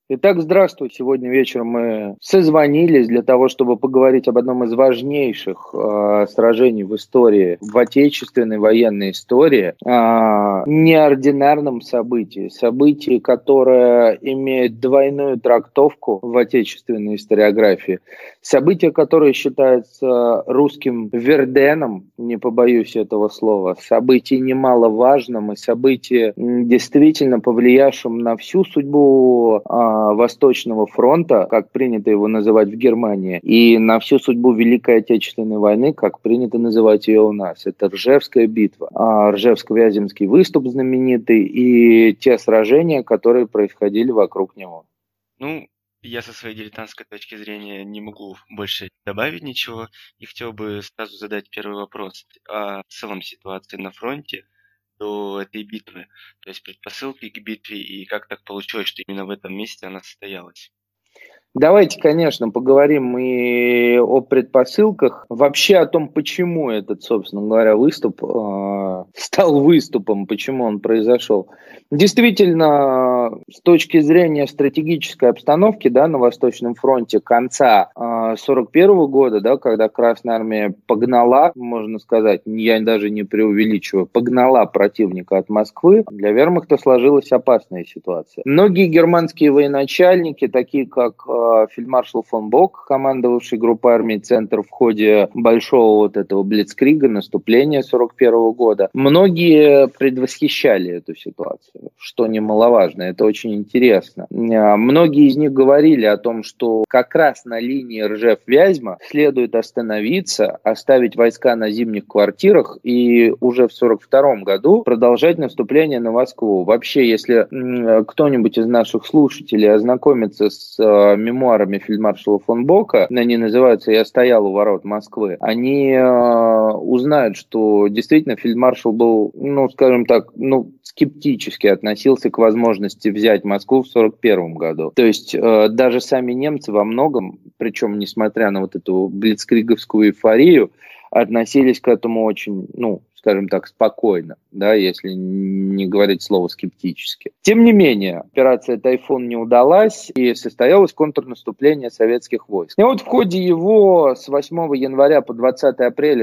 Итак, здравствуй. Сегодня вечером мы созвонились для того, чтобы поговорить об одном из важнейших сражений в истории, в отечественной военной истории, неординарном событии, которое имеет двойную трактовку в отечественной историографии, событие, которое считается русским Верденом, не побоюсь этого слова, событие немаловажным и событие, действительно повлиявшим на всю судьбу Восточного фронта, как принято его называть в Германии, и на всю судьбу Великой Отечественной войны, как принято называть ее у нас. Это Ржевская битва, Ржевско-Вяземский выступ знаменитый и те сражения, которые происходили вокруг него. Ну, я со своей дилетантской точки зрения не могу больше добавить ничего и хотел бы сразу задать первый вопрос о целом ситуации на фронте до этой битвы, то есть предпосылки к битве и как так получилось, что именно в этом месте она состоялась. Давайте, конечно, поговорим и о предпосылках, вообще о том, почему этот, собственно говоря, выступ стал выступом, почему он произошел. Действительно, с точки зрения стратегической обстановки, да, на Восточном фронте конца 1941 года, да, когда Красная Армия погнала, можно сказать, я даже не преувеличиваю, погнала противника от Москвы, для вермахта сложилась опасная ситуация. Многие германские военачальники, такие как фельдмаршал фон Бок, командовавший группой армий «Центр» в ходе большого вот этого блицкрига, наступления 1941 года, многие предвосхищали эту ситуацию, что немаловажно, это очень интересно. Многие из них говорили о том, что как раз на линии Ржев-Вязьма следует остановиться, оставить войска на зимних квартирах и уже в 1942 году продолжать наступление на Москву. Вообще, если кто-нибудь из наших слушателей ознакомится с мемуарами фельдмаршала фон Бока, они называются «Я стоял у ворот Москвы», они узнают, что действительно фельдмаршал был, скажем так, скептически относился к возможности взять Москву в 1941 году. То есть даже сами немцы во многом, причем несмотря на вот эту блицкриговскую эйфорию, относились к этому очень, скажем так, спокойно, да, если не говорить слово скептически. Тем не менее, операция «Тайфун» не удалась, и состоялось контрнаступление советских войск. И вот в ходе его с 8 января по 20 апреля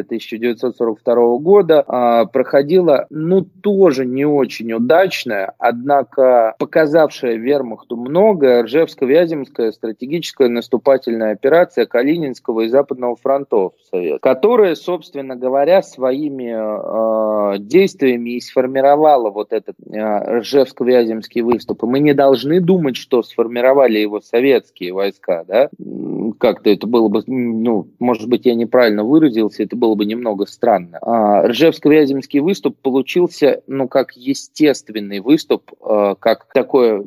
1942 года проходила, тоже не очень удачная, однако показавшая вермахту многое, Ржевско-Вяземская стратегическая наступательная операция Калининского и Западного фронтов Совета, которая, собственно говоря, своими действиями и сформировала вот этот Ржевско-Вяземский выступ. И мы не должны думать, что сформировали его советские войска, да? Как-то это было бы, может быть, я неправильно выразился, это было бы немного странно. Ржевско-Вяземский выступ получился, как естественный выступ, как такое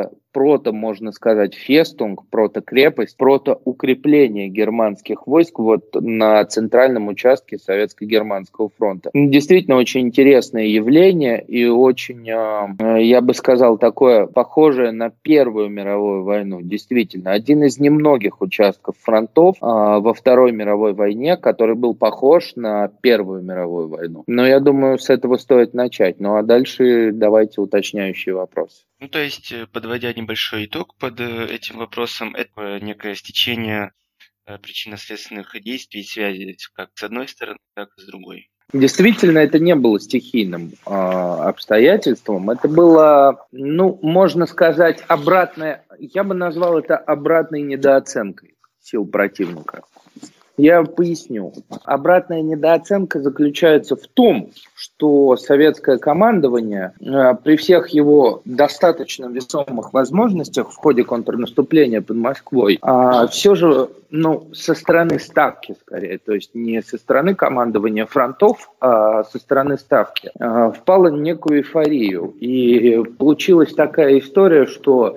можно сказать, фестунг, прото-крепость, прото-укрепление германских войск вот на центральном участке Советско-Германского фронта. Действительно очень интересное явление и очень, я бы сказал, такое похожее на Первую мировую войну. Действительно, один из немногих участков фронтов во Второй мировой войне, который был похож на Первую мировую войну. Но я думаю, с этого стоит начать. Ну а дальше давайте уточняющие вопросы. То есть, подводя небольшой итог под этим вопросом, это некое стечение причинно-следственных действий и связей как с одной стороны, так и с другой. Действительно, это не было стихийным обстоятельством. Это было, можно сказать, обратное. Я бы назвал это обратной недооценкой сил противника. Я поясню. Обратная недооценка заключается в том, что советское командование при всех его достаточно весомых возможностях в ходе контрнаступления под Москвой все же, со стороны ставки скорее, то есть не со стороны командования фронтов, а со стороны ставки, впало в некую эйфорию. И получилась такая история, что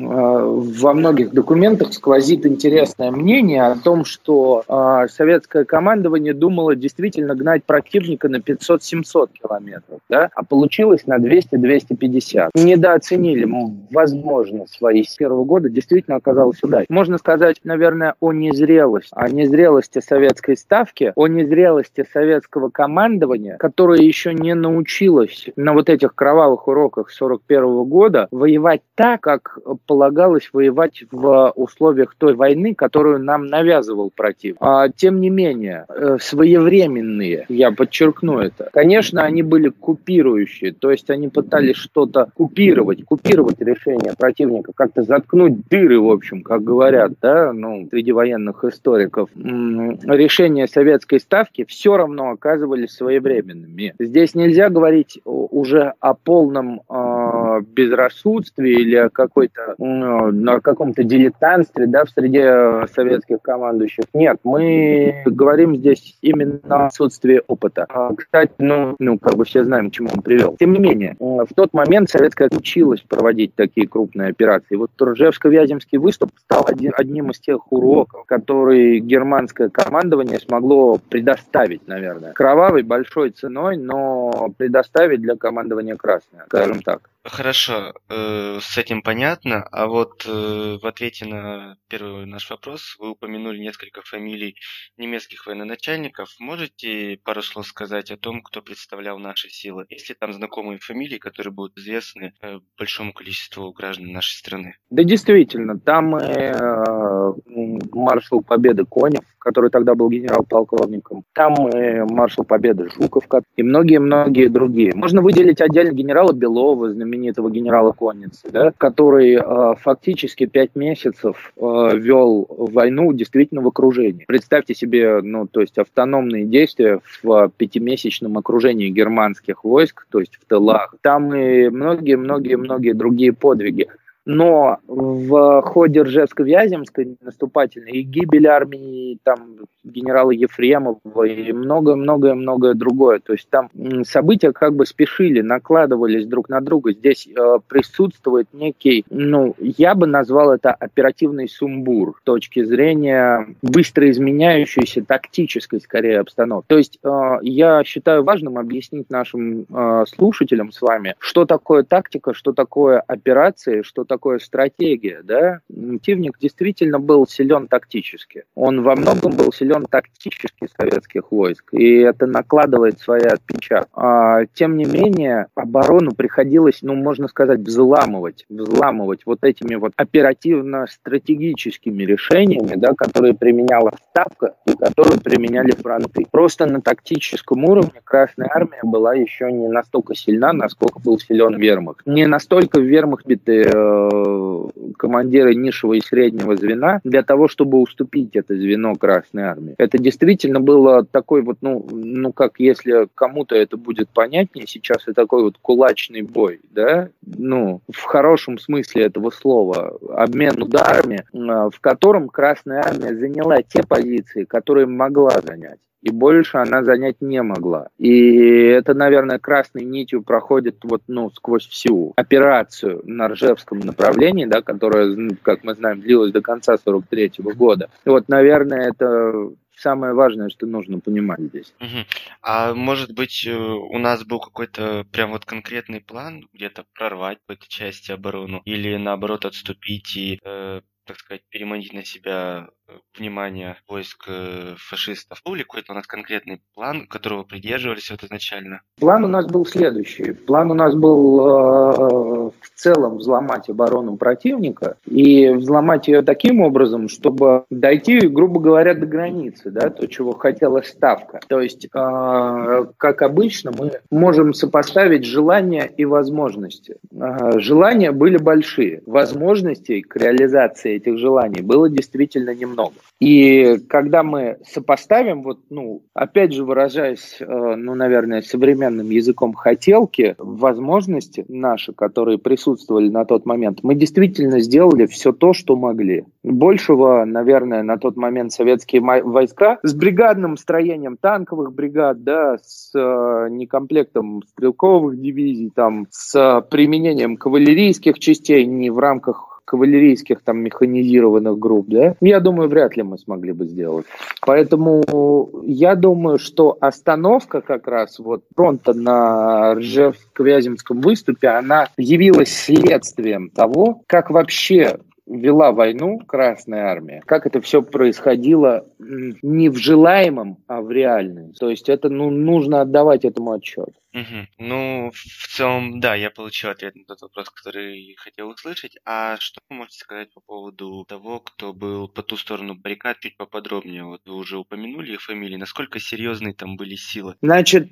во многих документах сквозит интересное мнение о том, что советское командование думало действительно гнать противника на 500-700 километров, да, а получилось на 200-250. Недооценили, возможно, свои с первого года, действительно оказалось удачей. Можно сказать, наверное, о незрелости советской ставки, о незрелости советского командования, которое еще не научилось на вот этих кровавых уроках 41 года воевать так, как полагалось воевать в условиях той войны, которую нам навязывал противник. Тем не менее, своевременные, я подчеркну это, конечно, они были купирующие, то есть они пытались что-то купировать решение противника, как-то заткнуть дыры, в общем, как говорят, да, среди военных историков. Решения советской ставки все равно оказывались своевременными. Здесь нельзя говорить уже о полном безрассудстве или о каком-то дилетантстве, да, в среде советских командующих. Нет, мы говорим здесь именно о отсутствии опыта. Кстати, все знаем, к чему он привел. Тем не менее, в тот момент советская училась проводить такие крупные операции. Вот Ржевско-Вяземский выступ стал одним из тех уроков, который германское командование смогло предоставить, наверное. Кровавой, большой ценой, но предоставить для командования Красное, скажем так. Хорошо, с этим понятно. А вот в ответе на первый наш вопрос вы упомянули несколько фамилий немецких военачальников. Можете пару слов сказать о том, кто представлял наши силы? Есть ли там знакомые фамилии, которые будут известны большому количеству граждан нашей страны? Да, действительно, там маршал Победы Конев, который тогда был генерал-полковником, там маршал Победы Жуков и многие-многие другие. Можно выделить отдельно генерала Белова, знаменитого генерала конницы, да, который фактически 5 месяцев вел войну действительно в окружении. Представьте себе, автономные действия в 5-месячном окружении германских войск, то есть в тылах. Там и многие другие подвиги. Но в ходе Ржевско-Вяземской наступательной и гибель армии генерала Ефремова и многое другое. То есть там события как бы спешили, накладывались друг на друга. Здесь присутствует некий, я бы назвал это оперативный сумбур с точки зрения быстро изменяющейся тактической, скорее, обстановки. То есть я считаю важным объяснить нашим слушателям с вами, что такое тактика, что такое операции, что такое стратегия, да? Противник действительно был силен тактически. Он во многом был силен тактически советских войск, и это накладывает свои отпечатки. Тем не менее, оборону приходилось, можно сказать, взламывать вот этими вот оперативно-стратегическими решениями, да, которые применяла Ставка и которые применяли фронты. Просто на тактическом уровне Красная Армия была еще не настолько сильна, насколько был силен вермахт. Не настолько в вермахте командиры низшего и среднего звена для того, чтобы уступить это звено Красной Армии. Это действительно было такой вот, как если кому-то это будет понятнее, сейчас это такой вот кулачный бой, да, в хорошем смысле этого слова, обмен ударами, в котором Красная Армия заняла те позиции, которые могла занять. И больше она занять не могла. И это, наверное, красной нитью проходит сквозь всю операцию на Ржевском направлении, да, которая, как мы знаем, длилась до конца 43-го года. И наверное, это самое важное, что нужно понимать здесь. А может быть, у нас был какой-то прям вот конкретный план где-то прорвать в этой части оборону или наоборот отступить и так сказать, переманить на себя внимание войск фашистов? Был ли какой-то у нас конкретный план, которого придерживались изначально? План у нас был следующий. План у нас был в целом взломать оборону противника и взломать ее таким образом, чтобы дойти, грубо говоря, до границы, да, то, чего хотела Ставка. То есть, как обычно, мы можем сопоставить желания и возможности. Желания были большие, возможностей к реализации этих желаний было действительно немного. И когда мы сопоставим, опять же выражаясь, наверное, современным языком хотелки, возможности наши, которые присутствовали на тот момент, мы действительно сделали все то, что могли. Большего, наверное, на тот момент советские войска с бригадным строением танковых бригад, да, с некомплектом стрелковых дивизий, с применением кавалерийских частей не в рамках кавалерийских там механизированных групп, да, я думаю, вряд ли мы смогли бы сделать. Поэтому я думаю, что остановка как раз вот фронта на Ржев-Вяземском выступе, она явилась следствием того, как вообще вела войну Красная Армия, как это все происходило не в желаемом, а в реальном. То есть это нужно отдавать этому отчет. Мгм. Ну, в целом, да, я получил ответ на тот вопрос, который хотел услышать. А что вы можете сказать по поводу того, кто был по ту сторону баррикад, чуть поподробнее? Вот вы уже упомянули их фамилии. Насколько серьезные там были силы? Значит,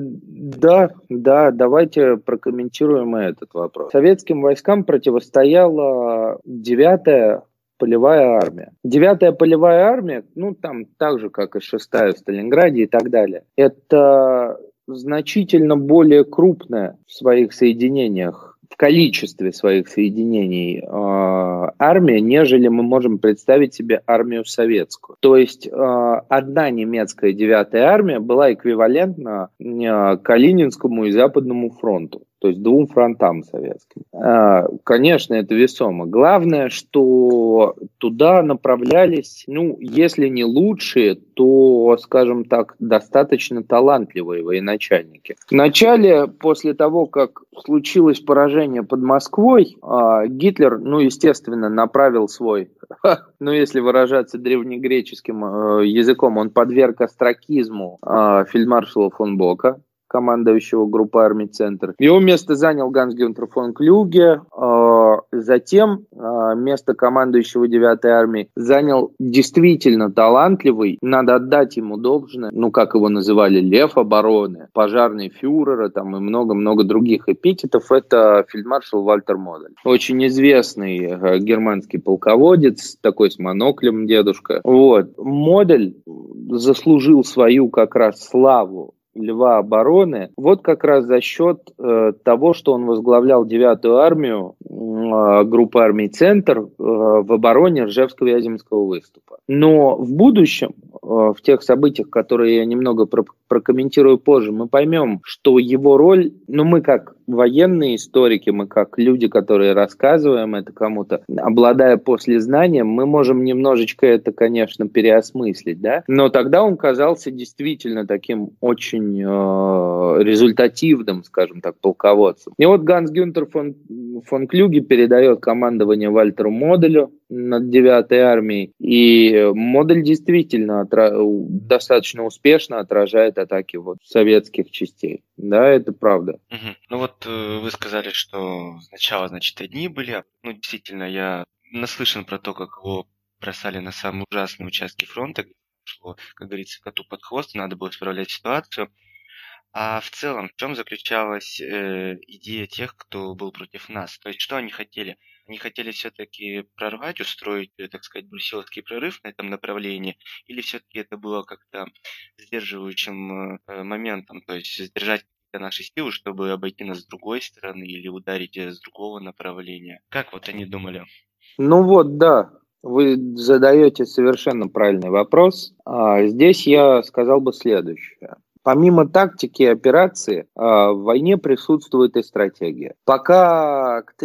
да, давайте прокомментируем и этот вопрос. Советским войскам противостояла 9-я полевая армия. 9-я полевая армия, там так же, как и 6-я в Сталинграде и так далее, это значительно более крупная в своих соединениях, в количестве своих соединений армия, нежели мы можем представить себе армию советскую. То есть одна немецкая 9-я армия была эквивалентна Калининскому и Западному фронту. То есть 2 фронтам советским. Конечно, это весомо. Главное, что туда направлялись, если не лучшие, то, скажем так, достаточно талантливые военачальники. Вначале, после того, как случилось поражение под Москвой, Гитлер, естественно, направил свой, если выражаться древнегреческим языком, он подверг остракизму фельдмаршала фон Бока, командующего группой армий «Центр». Его место занял Ганс-Гюнтер фон Клюге. Затем место командующего 9-й армией занял действительно талантливый, надо отдать ему должное, как его называли, лев обороны, пожарный фюрера там, и много-много других эпитетов, это фельдмаршал Вальтер Модель. Очень известный германский полководец, такой с моноклем дедушка. Модель заслужил свою как раз славу льва обороны, как раз за счет того, что он возглавлял 9-ю армию, группу армий «Центр» в обороне Ржевско-Вяземского выступа. Но в будущем, в тех событиях, которые я немного прокомментирую позже, мы поймем, что его роль, мы как военные историки, мы как люди, которые рассказываем это кому-то, обладая послезнанием, мы можем немножечко это, конечно, переосмыслить, да? Но тогда он казался действительно таким очень результативным, скажем так, полководцем. И Ганс-Гюнтер фон Клюге передает командование Вальтеру Моделю над 9-й армией, и Модель действительно достаточно успешно отражает атаки советских частей. Да, это правда. Угу. Вы сказали, что сначала, одни были. Действительно, я наслышан про то, как его бросали на самые ужасные участки фронта, шло, как говорится, коту под хвост, надо было исправлять ситуацию. А в целом, в чем заключалась идея тех, кто был против нас? То есть, что они хотели? Они хотели все-таки прорвать, устроить, так сказать, брусиловский прорыв на этом направлении? Или все-таки это было как-то сдерживающим моментом? То есть, сдержать наши силы, чтобы обойти нас с другой стороны или ударить с другого направления? Как они думали? Да. Вы задаете совершенно правильный вопрос. Здесь я сказал бы следующее. Помимо тактики и операции, в войне присутствует и стратегия. Пока к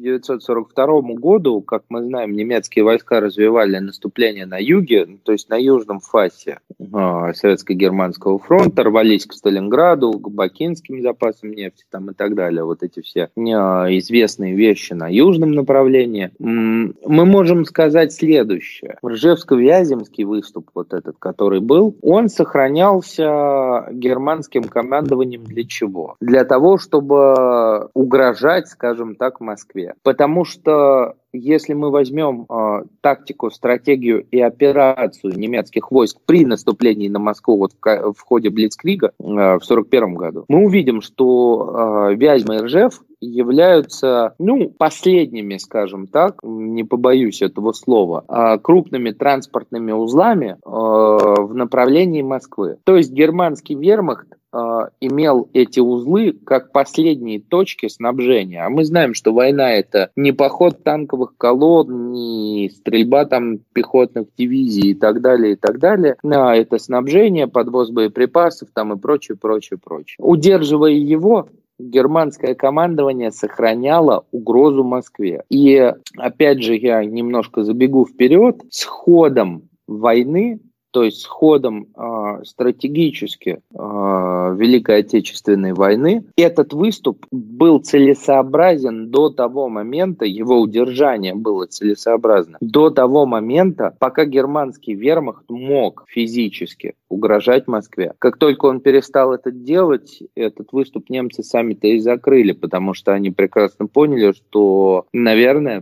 1942 году, как мы знаем, немецкие войска развивали наступление на юге, то есть на южном фасе Советско-Германского фронта, рвались к Сталинграду, к бакинским запасам нефти и так далее. Эти все известные вещи на южном направлении. Мы можем сказать следующее. Ржевско-Вяземский выступ, этот, который был, он сохранялся германским командованием для чего? Для того, чтобы угрожать, скажем так, Москве. Потому что если мы возьмем тактику, стратегию и операцию немецких войск при наступлении на Москву в ходе Блицкрига в 1941 году, мы увидим, что Вязьма и Ржев являются, последними, скажем так, не побоюсь этого слова, крупными транспортными узлами в направлении Москвы. То есть германский вермахт имел эти узлы как последние точки снабжения. А мы знаем, что война — это не поход танковых колонн, не стрельба пехотных дивизий и так далее, и так далее. Это снабжение, подвоз боеприпасов и прочее. Удерживая его, германское командование сохраняло угрозу Москве. И опять же, я немножко забегу вперед, с ходом войны, то есть с ходом стратегически Великой Отечественной войны, этот выступ был целесообразен до того момента, его удержание было целесообразно, до того момента, пока германский вермахт мог физически угрожать Москве. Как только он перестал это делать, этот выступ немцы сами-то и закрыли, потому что они прекрасно поняли, что, наверное,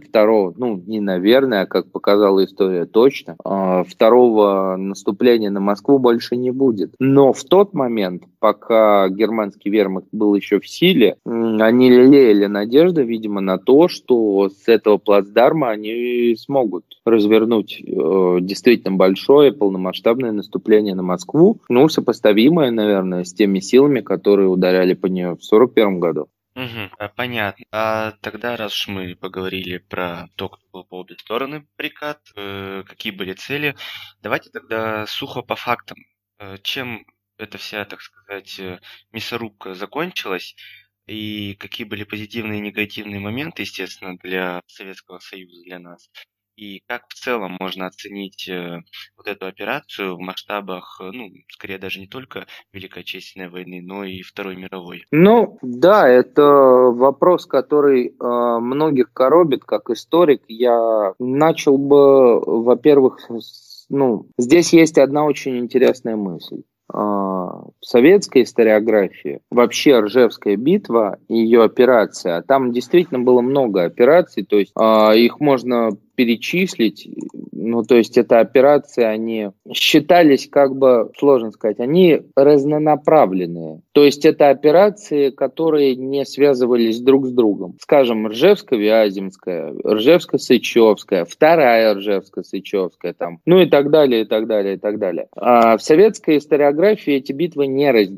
как показала история точно, второго наступления на Москву больше не будет. Но в тот момент, пока германский вермахт был еще в силе, они лелеяли надежды, видимо, на то, что с этого плацдарма они смогут развернуть действительно большое полномасштабное наступление на Москву, сопоставимое, наверное, с теми силами, которые ударяли по нее в 1941 году. Понятно. А тогда, раз уж мы поговорили про то, кто был по обе стороны баррикад, какие были цели, давайте тогда сухо по фактам. Чем эта вся, так сказать, мясорубка закончилась, и какие были позитивные и негативные моменты, естественно, для Советского Союза, для нас, и как в целом можно оценить вот эту операцию в масштабах, скорее даже не только Великой Отечественной войны, но и Второй мировой? Да, это вопрос, который многих коробит, как историк. Я начал бы, во-первых, здесь есть одна очень интересная мысль. В советской историографии вообще Ржевская битва и ее операция, там действительно было много операций, то есть их можно перечислить, то есть это операции, они считались, сложно сказать, они разнонаправленные. То есть это операции, которые не связывались друг с другом. Скажем, Ржевско-Вяземская, Ржевско-Сычевская, вторая Ржевско-Сычевская, и так далее, и так далее, и так далее. А в советской историографии эти битвы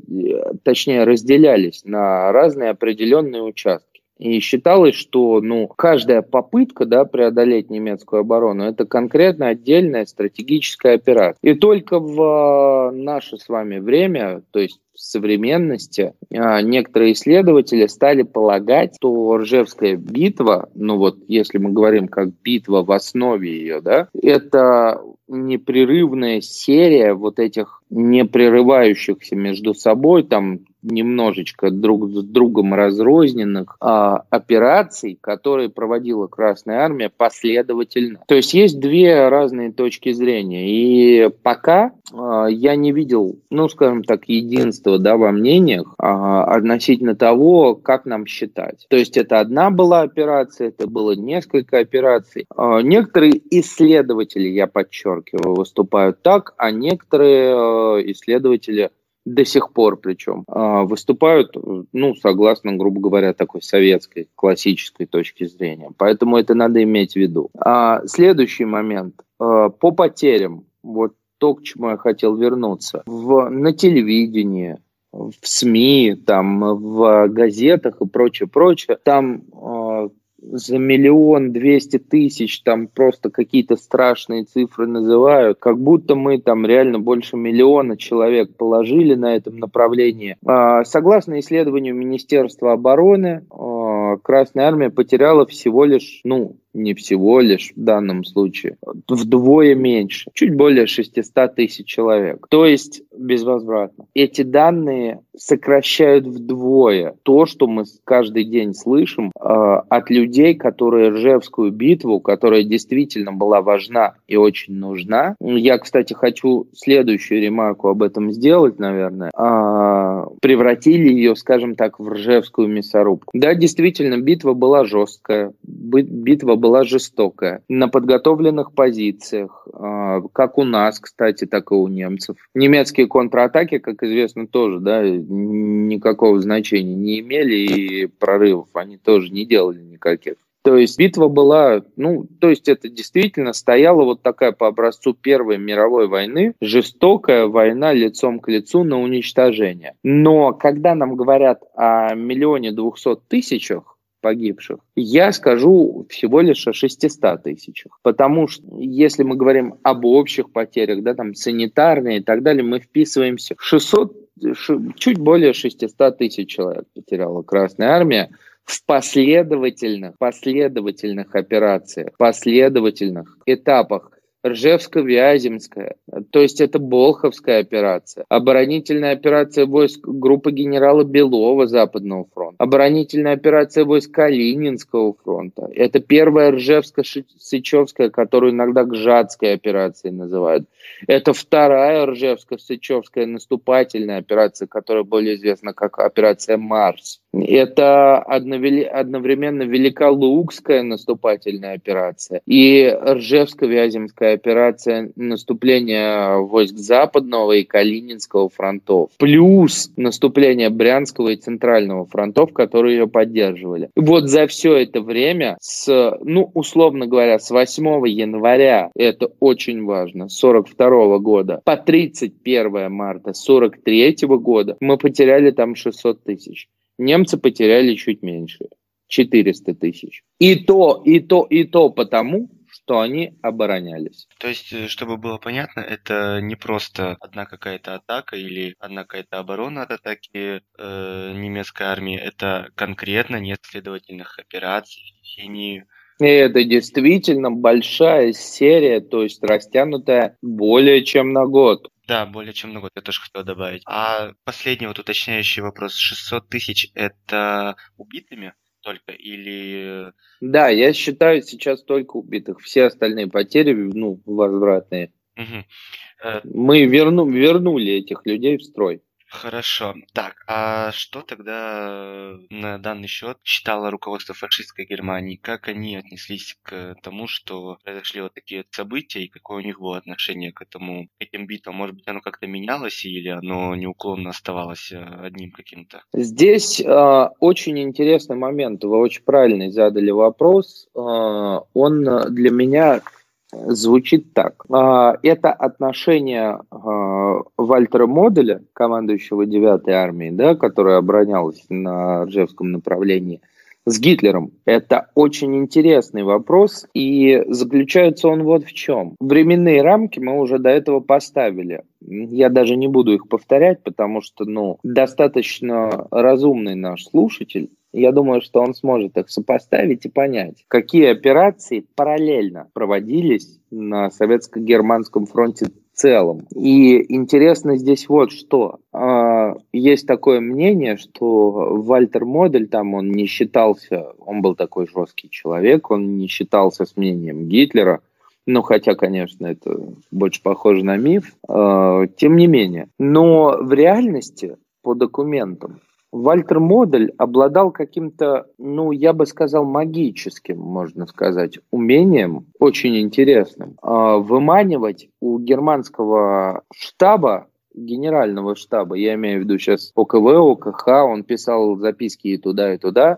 разделялись на разные определенные участки. И считалось, что каждая попытка преодолеть немецкую оборону – это конкретно отдельная стратегическая операция. И только в наше с вами время, то есть в современности, некоторые исследователи стали полагать, что Ржевская битва, если мы говорим как битва в основе ее, это непрерывная серия вот этих непрерывающихся между собой, немножечко друг с другом разрозненных операций, которые проводила Красная Армия последовательно. То есть есть две разные точки зрения. И пока я не видел, единства во мнениях относительно того, как нам считать. То есть это одна была операция, это было несколько операций. Некоторые исследователи, я подчеркиваю, выступают так, а некоторые исследователи до сих пор причем выступают, согласно, грубо говоря, такой советской, классической точки зрения. Поэтому это надо иметь в виду. Следующий момент. По потерям. Вот то, к чему я хотел вернуться. На телевидении, в СМИ, в газетах и прочее, там за 1 200 000 просто какие-то страшные цифры называют, как будто мы реально больше 1 миллиона человек положили на этом направлении. Согласно исследованию Министерства обороны, Красная Армия потеряла всего лишь, не всего лишь в данном случае, вдвое меньше, чуть более 600 000 человек. То есть безвозвратно. Эти данные сокращают вдвое то, что мы каждый день слышим от людей, которые Ржевскую битву, которая действительно была важна и очень нужна. Я, кстати, хочу следующую ремарку об этом сделать, наверное. Превратили ее, скажем так, в Ржевскую мясорубку. Да, действительно, битва была жесткая, битва была жестокая, на подготовленных позициях, как у нас, кстати, так и у немцев. Немецкие контратаки, как известно, тоже никакого значения не имели, и прорывов они тоже не делали никаких. То есть битва была, это действительно стояла вот такая по образцу Первой мировой войны, жестокая война лицом к лицу на уничтожение. Но когда нам говорят о 1 200 000 погибших, я скажу всего лишь о 600 000. Потому что если мы говорим об общих потерях, санитарные и так далее, мы вписываемся в 600 чуть более 600 тысяч человек потеряла Красная Армия в последовательных операциях, последовательных этапах. Ржевско-Вяземская, то есть это Болховская операция, оборонительная операция войск группы генерала Белова Западного фронта, оборонительная операция войск Калининского фронта, это первая Ржевско-Сычевская, которую иногда Гжатской операцией называют, это вторая Ржевско-Сычевская наступательная операция, которая более известна как операция Марс. Это одновременно Великолукская наступательная операция и Ржевско-Вяземская операция наступления войск Западного и Калининского фронтов. Плюс наступление Брянского и Центрального фронтов, которые ее поддерживали. И вот за все это время, условно говоря, с 8 января, это очень важно, 42 года, по 31 марта 43 года мы потеряли там 600 тысяч. Немцы потеряли чуть меньше, 400 тысяч. И то потому, что они оборонялись. То есть, чтобы было понятно, это не просто одна какая-то атака или одна какая-то оборона от атаки немецкой армии, это конкретно несостоятельных операций в течение... И это действительно большая серия, то есть растянутая более чем на год. Да, более чем на год, я тоже хотел добавить. А последний вот уточняющий вопрос. 600 тысяч это убитыми только или... Да, я считаю сейчас только убитых. Все остальные потери, возвратные. Угу. Мы вернули этих людей в строй. Хорошо. Так, а что тогда на данный счет считало руководство фашистской Германии? Как они отнеслись к тому, что произошли вот такие события, и какое у них было отношение к этим битвам? Может быть, оно как-то менялось, или оно неуклонно оставалось одним каким-то? Здесь очень интересный момент. Вы очень правильно задали вопрос. Он для меня звучит так. Это отношение Вальтера Моделя, командующего 9-й армией, да, которая оборонялась на Ржевском направлении, с Гитлером. Это очень интересный вопрос, и заключается он вот в чем. Временные рамки мы уже до этого поставили. Я даже не буду их повторять, потому что, достаточно разумный наш слушатель. Я думаю, что он сможет их сопоставить и понять, какие операции параллельно проводились на советско-германском фронте в целом. И интересно здесь вот что. Есть такое мнение, что Вальтер Модель, он не считался, он был такой жесткий человек, он не считался с мнением Гитлера. Хотя, конечно, это больше похоже на миф, тем не менее. Но в реальности, по документам, Вальтер Модель обладал каким-то, я бы сказал, магическим, можно сказать, умением, очень интересным, выманивать у германского штаба, генерального штаба, я имею в виду сейчас ОКВ, ОКХ, он писал записки и туда,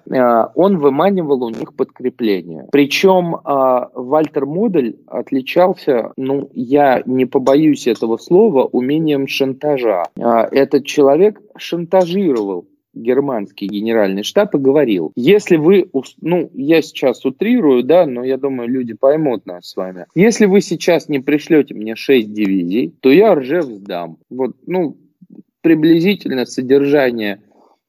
он выманивал у них подкрепление. Причем Вальтер Модель отличался, я не побоюсь этого слова, умением шантажа. Этот человек шантажировал германский генеральный штаб и говорил, если вы, я сейчас утрирую, да, но я думаю, люди поймут нас с вами. Если вы сейчас не пришлете мне 6 дивизий, то я Ржев сдам. Вот, приблизительно содержание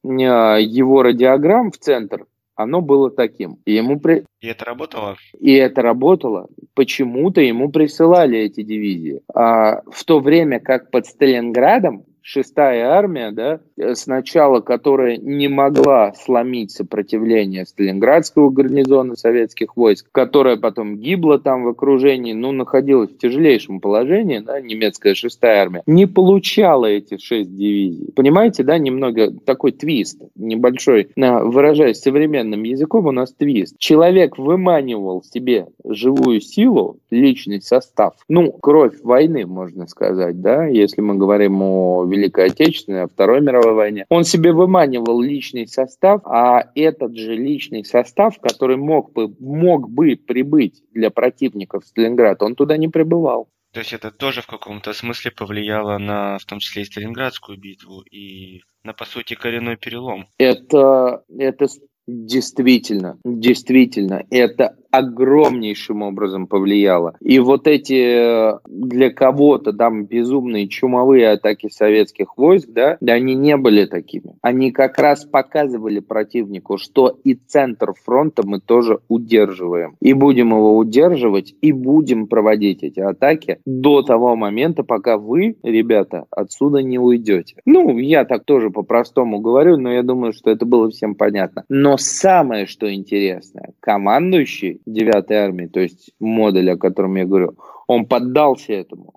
его радиограмм в центр, оно было таким. И это работало? И это работало. Почему-то ему присылали эти дивизии. В то время как под Сталинградом 6-я армия, да, сначала которая не могла сломить сопротивление Сталинградского гарнизона советских войск, которая потом гибла там в окружении, находилась в тяжелейшем положении, да, немецкая 6-я армия, не получала эти 6 дивизий. Понимаете, да, немного такой твист, небольшой, выражаясь современным языком, у нас твист. Человек выманивал себе живую силу, личный состав, кровь войны, можно сказать, да, если мы говорим о Великой Отечественной, о Второй мировой войне. Он себе выманивал личный состав, а этот же личный состав, который мог бы прибыть для противников в Сталинград, он туда не прибывал. То есть это тоже в каком-то смысле повлияло на, в том числе и Сталинградскую битву, и на, по сути, коренной перелом? Это Действительно, действительно, это огромнейшим образом повлияло. И вот эти для кого-то там безумные чумовые атаки советских войск, да, они не были такими. Они как раз показывали противнику, что и центр фронта мы тоже удерживаем. И будем его удерживать, и будем проводить эти атаки до того момента, пока вы, ребята, отсюда не уйдете. Ну, я так тоже по-простому говорю, но я думаю, что это было всем понятно. Но самое, что интересное, командующий 9-й армии, то есть модуль, о котором я говорю, он поддался этому.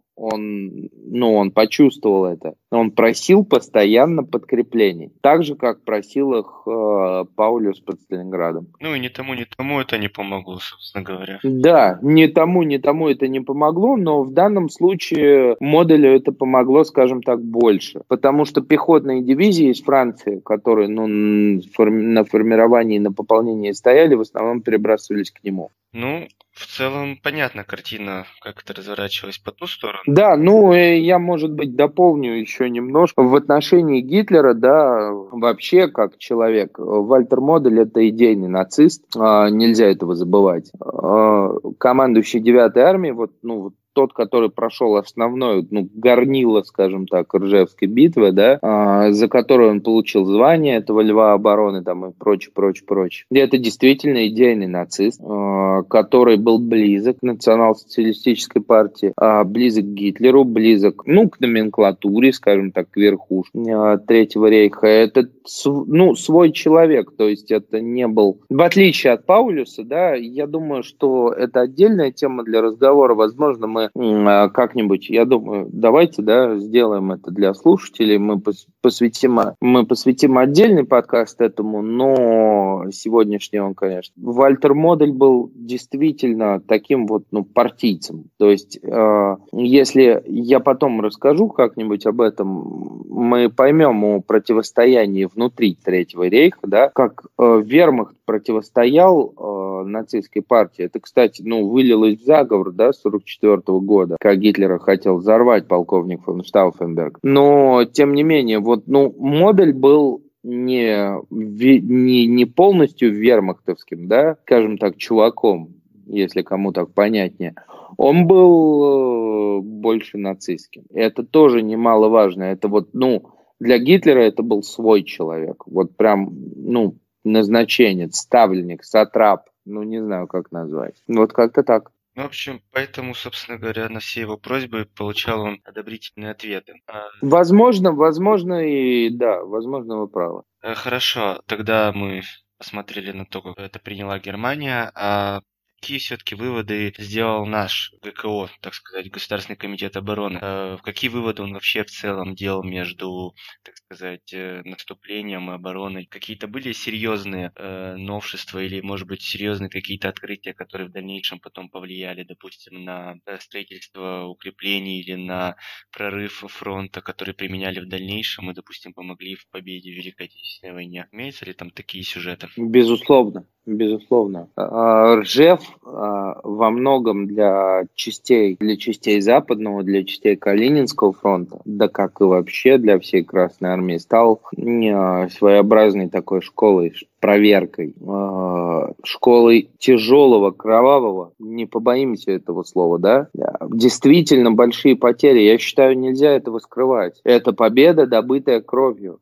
Он почувствовал это. Он просил постоянно подкреплений. Так же, как просил их Паулюс под Сталинградом. Ну и ни тому это не помогло, собственно говоря. Да, ни тому это не помогло, но в данном случае модулю это помогло, скажем так, больше. Потому что пехотные дивизии из Франции, которые на формировании и на пополнении стояли, в основном перебрасывались к нему. Ну, в целом, понятна картина, как это разворачивалось по ту сторону. Да, я, может быть, дополню еще немножко. В отношении Гитлера, да, вообще, как человек, Вальтер Модель – это идейный нацист, нельзя этого забывать. Командующий 9-й армией, тот, который прошел основное, горнило, скажем так, Ржевской битвы, да, за которую он получил звание этого льва обороны там, и прочее. И это действительно идейный нацист, который был близок к национал-социалистической партии, близок к Гитлеру, близок, к номенклатуре, скажем так, к верхушке Третьего рейха. Это, свой человек, то есть это не был... В отличие от Паулюса, да, я думаю, что это отдельная тема для разговора. Возможно, мы как-нибудь, я думаю, давайте, да, сделаем это для слушателей, мы посвятим отдельный подкаст этому, но сегодняшний он, конечно. Вальтер Модель был действительно таким партийцем, то есть если я потом расскажу как-нибудь об этом, мы поймем о противостоянии внутри Третьего рейха, да, как вермахт противостоял нацистской партии. Это, кстати, вылилось в заговор, да, 1944 года, как Гитлера хотел взорвать полковник фон Штауфенберг. Но, тем не менее, Модель был не полностью вермахтовским, да, скажем так, чуваком, если кому так понятнее. Он был больше нацистским. Это тоже немаловажно. Это для Гитлера это был свой человек. Вот прям, назначенец, ставленник, сатрап. Не знаю, как назвать. Вот как-то так. В общем, поэтому, собственно говоря, на все его просьбы получал он одобрительные ответы. Возможно, вы правы. Хорошо, тогда мы посмотрели на то, как это приняла Германия, а какие все-таки выводы сделал наш ГКО, так сказать, Государственный комитет обороны? Какие выводы он вообще в целом делал между, так сказать, наступлением и обороной? Какие-то были серьезные новшества или, может быть, серьезные какие-то открытия, которые в дальнейшем потом повлияли, допустим, на строительство укреплений или на прорыв фронта, которые применяли в дальнейшем и, допустим, помогли в победе в Великой Отечественной войне? Имеются ли там такие сюжеты? Безусловно. Ржев во многом для частей Западного, для частей Калининского фронта, да как и вообще для всей Красной Армии, стал своеобразной такой школой, проверкой, школой тяжелого, кровавого, не побоимся этого слова, да? Действительно большие потери, я считаю, нельзя этого скрывать. Это победа, добытая кровью,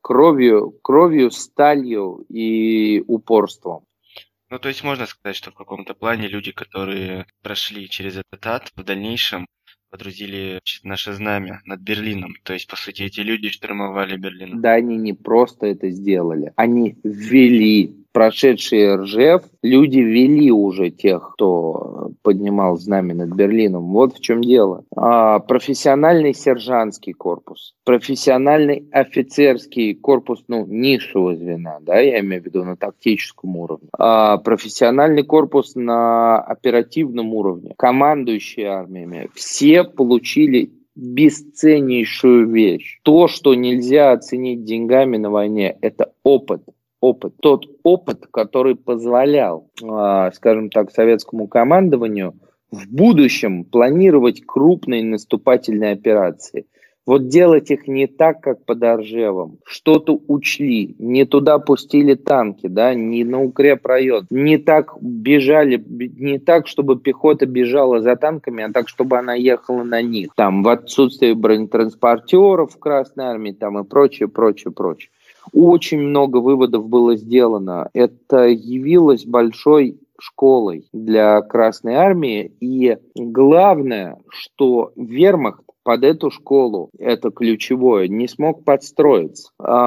сталью и упорством. То есть можно сказать, что в каком-то плане люди, которые прошли через этот ад, в дальнейшем водрузили наше знамя над Берлином. То есть, по сути, эти люди штурмовали Берлин. Да, они не просто это сделали, они ввели. Прошедшие Ржев, люди вели уже тех, кто поднимал знамя над Берлином. Вот в чем дело. Профессиональный сержантский корпус, профессиональный офицерский корпус, низшего звена, да, я имею в виду на тактическом уровне, профессиональный корпус на оперативном уровне, командующие армиями, все получили бесценнейшую вещь. То, что нельзя оценить деньгами на войне, это опыт. Тот опыт, который позволял, скажем так, советскому командованию в будущем планировать крупные наступательные операции, Вот делать их не так, как под Ржевом. Что-то учли, не туда пустили танки, да, не на укрепрайон, не так бежали, не так, чтобы пехота бежала за танками, а так, чтобы она ехала на них. Там в отсутствие бронетранспортеров в Красной Армии там и прочее, прочее, прочее. Очень много выводов было сделано. Это явилось большой школой для Красной Армии. И главное, что вермахт под эту школу, это ключевое, не смог подстроиться.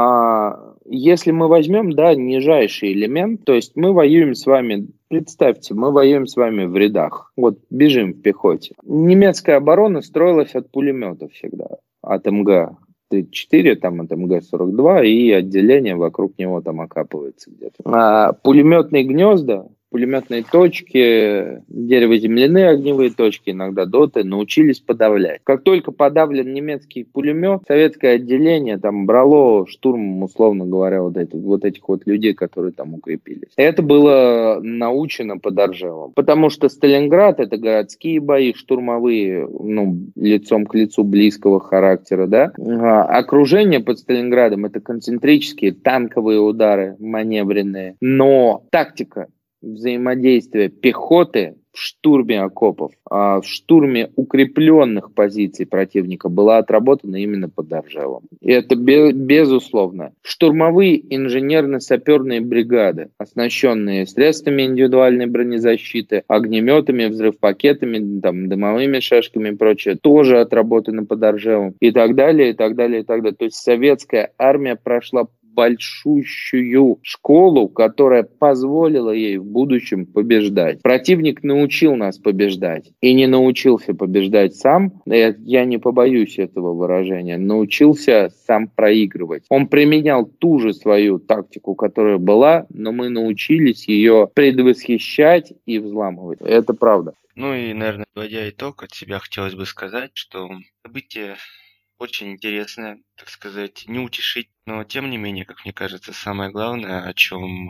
Если мы возьмем, да, нижайший элемент, то есть мы воюем с вами, представьте, мы воюем с вами в рядах, вот бежим в пехоте. Немецкая оборона строилась от пулеметов всегда, от МГ-34, там от МГ-42, и отделение вокруг него там окапывается где-то. Пулеметные гнезда, пулеметные точки, дерево-земляные огневые точки, иногда доты, научились подавлять. Как только подавлен немецкий пулемет, советское отделение там брало штурмом, условно говоря, вот этих людей, которые там укрепились. Это было научено под Ржевом. Потому что Сталинград — это городские бои, штурмовые, лицом к лицу близкого характера, да. Окружение под Сталинградом — это концентрические танковые удары, маневренные. Но тактика взаимодействия пехоты в штурме окопов, в штурме укрепленных позиций противника была отработана именно под Ржевом. И это безусловно. Штурмовые инженерно-саперные бригады, оснащенные средствами индивидуальной бронезащиты, огнеметами, взрывпакетами, там, дымовыми шашками и прочее, тоже отработаны под Ржевом. И так далее, и так далее, и так далее. То есть советская армия прошла большущую школу, которая позволила ей в будущем побеждать. Противник научил нас побеждать и не научился побеждать сам, я не побоюсь этого выражения, научился сам проигрывать. Он применял ту же свою тактику, которая была, но мы научились ее предвосхищать и взламывать. Это правда. Ну и, наверное, подводя итог, от себя хотелось бы сказать, что событие очень интересное, так сказать, неутешительное, но тем не менее, как мне кажется, самое главное, на чем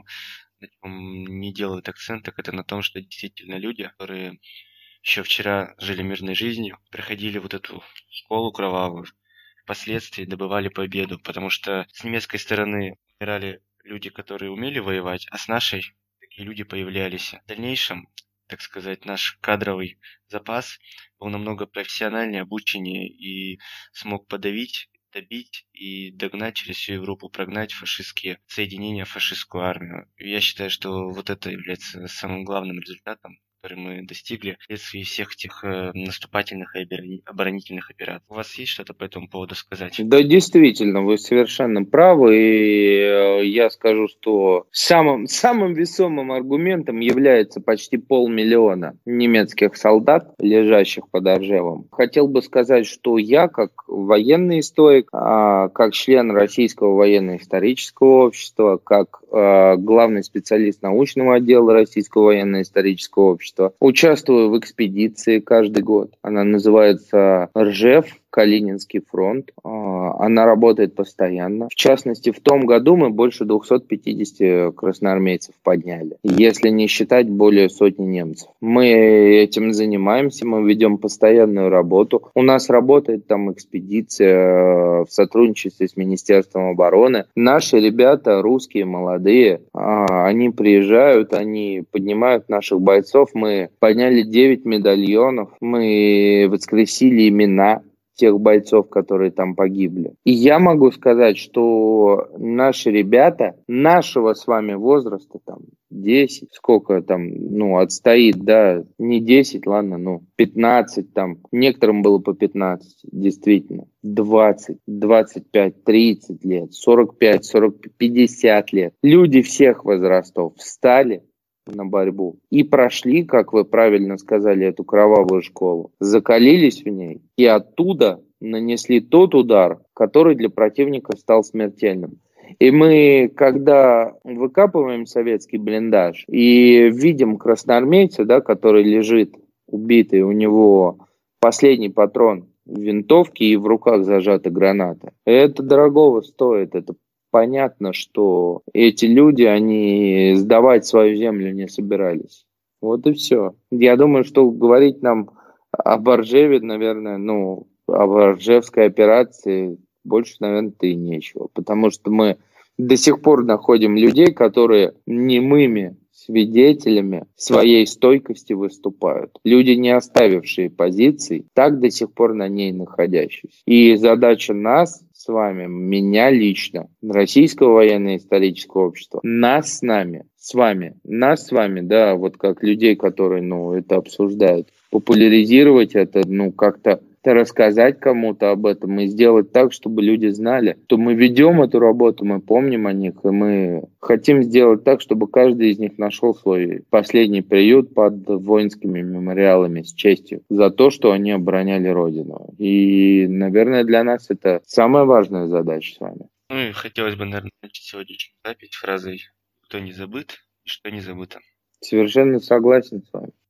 не делают акцент, так это на том, что действительно люди, которые еще вчера жили мирной жизнью, проходили вот эту школу кровавую, впоследствии добывали победу, потому что с немецкой стороны умирали люди, которые умели воевать, а с нашей такие люди появлялись. В дальнейшем, так сказать, наш кадровый запас был намного профессиональнее, обученнее и смог подавить, добить и догнать через всю Европу, прогнать фашистские соединения, фашистскую армию. И я считаю, что вот это является самым главным результатом, который мы достигли вследствие всех этих наступательных и оборонительных операций. У вас есть что-то по этому поводу сказать? Да, действительно, вы совершенно правы. И я скажу, что самым весомым аргументом является почти 500 000 немецких солдат, лежащих под Ржевом. Хотел бы сказать, что я, как военный историк, как член Российского военно-исторического общества, как главный специалист научного отдела Российского военно-исторического общества, участвую в экспедиции каждый год. Она называется «Ржев. Калининский фронт». Она работает постоянно. В частности, в том году мы больше 250 красноармейцев подняли, если не считать более сотни немцев. Мы этим занимаемся, мы ведем постоянную работу. У нас работает там экспедиция в сотрудничестве с Министерством обороны. Наши ребята, русские, молодые, они приезжают, они поднимают наших бойцов. Мы подняли 9 медальонов, мы воскресили имена тех бойцов, которые там погибли. И я могу сказать, что наши ребята нашего с вами возраста, там, 10, сколько там, отстоит, да, не 10, ладно, 15 там, некоторым было по 15, действительно, 20, 25, 30 лет, 45, 40, 50 лет. Люди всех возрастов встали на борьбу и прошли, как вы правильно сказали, эту кровавую школу, закалились в ней и оттуда нанесли тот удар, который для противника стал смертельным. И мы, когда выкапываем советский блиндаж и видим красноармейца, да, который лежит убитый, у него последний патрон в винтовке и в руках зажата граната, это дорогого стоит, это понятно, что эти люди, они сдавать свою землю не собирались. Вот и все. Я думаю, что говорить нам об Ржеве, наверное, о Ржевской операции больше, наверное-то и нечего. Потому что мы до сих пор находим людей, которые немыми свидетелями своей стойкости выступают. Люди, не оставившие позиций, так до сих пор на ней находящиеся. И задача нас с вами, меня лично, Российского военно-исторического общества, нас с вами, да, вот как людей, которые, это обсуждают, популяризировать это, как-то рассказать кому-то об этом и сделать так, чтобы люди знали, что мы ведем эту работу, мы помним о них, и мы хотим сделать так, чтобы каждый из них нашел свой последний приют под воинскими мемориалами с честью за то, что они обороняли Родину. И, наверное, для нас это самая важная задача с вами. Ну и хотелось бы, наверное, начать сегодняшнюю запись фразой «Кто не забыт и что не забыто». Совершенно согласен с вами.